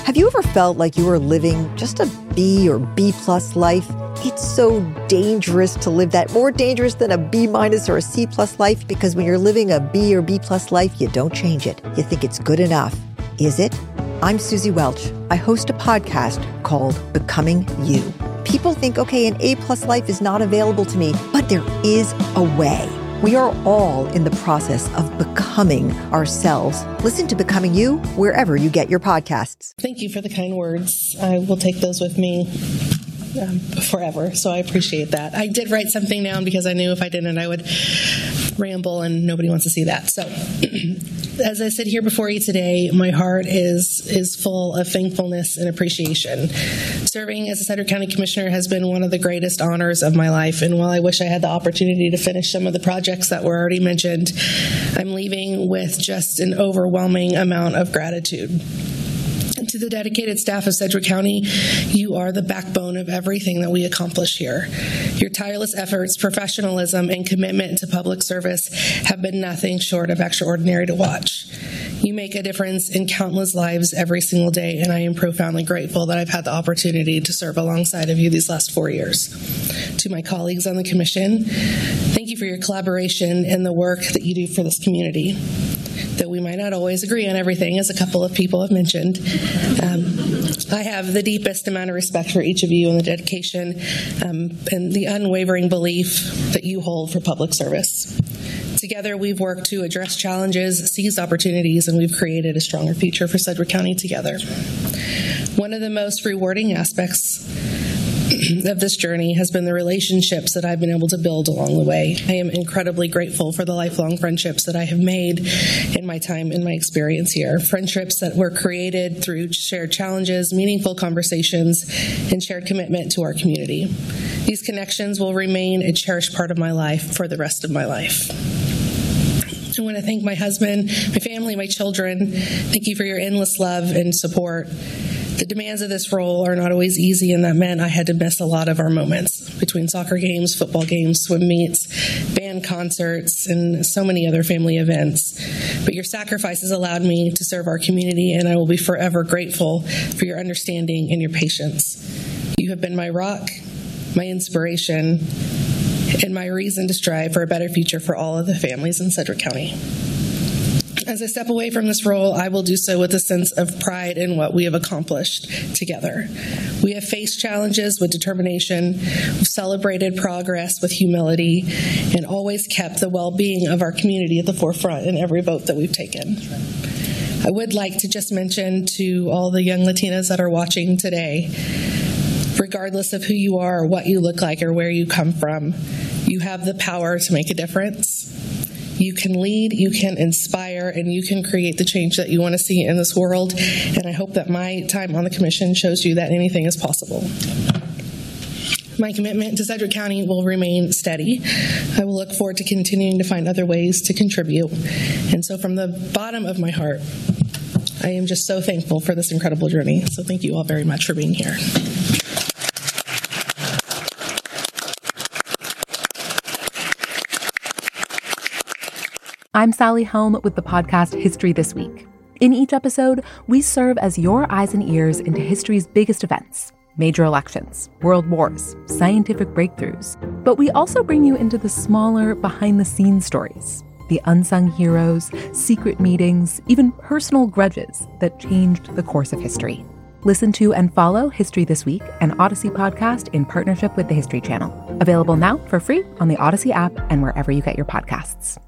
Have you ever felt like you were living just a B or B plus life? It's so dangerous to live that, more dangerous than a B minus or a C plus life, because when you're living a B or B plus life, you don't change it. You think it's good enough. Is it? I'm Susie Welch. I host a podcast called Becoming You. People think, okay, an A plus life is not available to me, but there is a way. We are all in the process of becoming ourselves. Listen to Becoming You wherever you get your podcasts. Thank you for the kind words. I will take those with me forever, so I appreciate that. I did write something down because I knew if I didn't, I would ramble, and nobody wants to see that. So as I sit here before you today, my heart is full of thankfulness and appreciation. Serving as a Sedgwick County Commissioner has been one of the greatest honors of my life, and while I wish I had the opportunity to finish some of the projects that were already mentioned, I'm leaving with just an overwhelming amount of gratitude. To the dedicated staff of Sedgwick County, you are the backbone of everything that we accomplish here. Your tireless efforts, professionalism, and commitment to public service have been nothing short of extraordinary to watch. You make a difference in countless lives every single day, and I am profoundly grateful that I've had the opportunity to serve alongside of you these last 4 years. To my colleagues on the Commission, thank you for your collaboration and the work that you do for this community. Though we might not always agree on everything, as a couple of people have mentioned, I have the deepest amount of respect for each of you and the dedication and the unwavering belief that you hold for public service. Together, we've worked to address challenges, seize opportunities, and we've created a stronger future for Sedgwick County together. One of the most rewarding aspects of this journey has been the relationships that I've been able to build along the way. I am incredibly grateful for the lifelong friendships that I have made in my time, in my experience here. Friendships that were created through shared challenges, meaningful conversations, and shared commitment to our community. These connections will remain a cherished part of my life for the rest of my life. I want to thank my husband, my family, my children. Thank you for your endless love and support. The demands of this role are not always easy, and that meant I had to miss a lot of our moments between soccer games, football games, swim meets, band concerts, and so many other family events. But your sacrifices allowed me to serve our community, and I will be forever grateful for your understanding and your patience. You have been my rock, my inspiration, and my reason to strive for a better future for all of the families in Sedgwick County. As I step away from this role, I will do so with a sense of pride in what we have accomplished together. We have faced challenges with determination, we've celebrated progress with humility, and always kept the well-being of our community at the forefront in every vote that we've taken. I would like to just mention to all the young Latinas that are watching today, regardless of who you are or what you look like or where you come from, you have the power to make a difference. You can lead, you can inspire, and you can create the change that you want to see in this world. And I hope that my time on the Commission shows you that anything is possible. My commitment to Sedgwick County will remain steady. I will look forward to continuing to find other ways to contribute. And so from the bottom of my heart, I am just so thankful for this incredible journey. So thank you all very much for being here. I'm Sally Helm with the podcast History This Week. In each episode, we serve as your eyes and ears into history's biggest events, major elections, world wars, scientific breakthroughs. But we also bring you into the smaller, behind-the-scenes stories, the unsung heroes, secret meetings, even personal grudges that changed the course of history. Listen to and follow History This Week, an Odyssey podcast in partnership with the History Channel. Available now for free on the Odyssey app and wherever you get your podcasts.